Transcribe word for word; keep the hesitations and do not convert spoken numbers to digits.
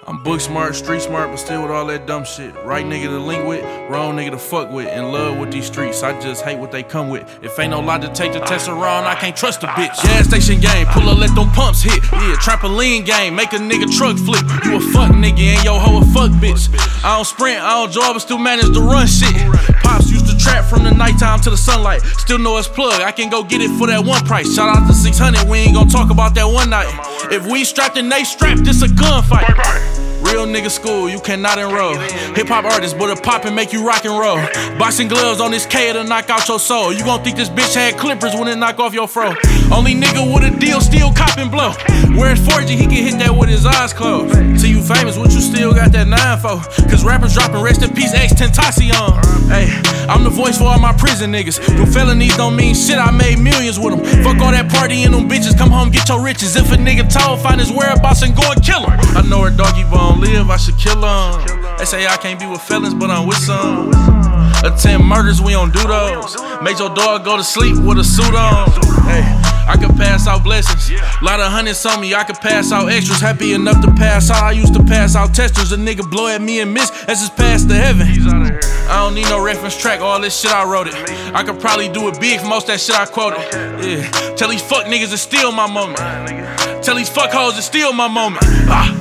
I'm book smart, street smart, but still with all that dumb shit. Right nigga to link with, wrong nigga to fuck with. In love with these streets, I just hate what they come with. If ain't no lie to take the test around, I can't trust a bitch. Gas station game, pull up, let them pumps hit. Yeah, trampoline game, make a nigga truck flip. You a fuck nigga and your hoe a fuck bitch. I don't sprint, I don't jog, but still manage to run shit. Pops used to trap from the nighttime to the sunlight. Still know it's plug, I can go get it for that one price. Shout out to six hundred, we ain't gon' talk about that one night. If we strapped and they strapped, it's a gunfight. Real nigga school, you cannot enroll. Hip-hop artists, but a pop and make you rock and roll. Boxing gloves on this K to knock out your soul. You gon' think this bitch had clippers when it knock off your fro. Only nigga with a deal still cop and blow. Where it's four G, he can hit that with his eyes closed. Till you famous, what you still got that nine for? Cause rappers dropping rest in peace, X Tentacion. Hey, I'm the voice for all my prison niggas. Them felonies don't mean shit, I made millions with them. Fuck all that party and them bitches, come home get your riches. If a nigga tall, find his whereabouts and go and kill him. I know her doggy bone live, I should kill him. They say I can't be with felons, but I'm with some. Attend murders, we don't do those. Make your dog go to sleep with a suit on. Hey, I could pass out blessings. Lot of hundreds on me, I could pass out extras. Happy enough to pass out, I used to pass out testers. A nigga blow at me and miss, that's just past to heaven. I don't need no reference track, all this shit I wrote it. I could probably do it big for most that shit I quoted. Yeah, tell these fuck niggas to steal my moment. Tell these fuck hoes to steal my moment. Ah.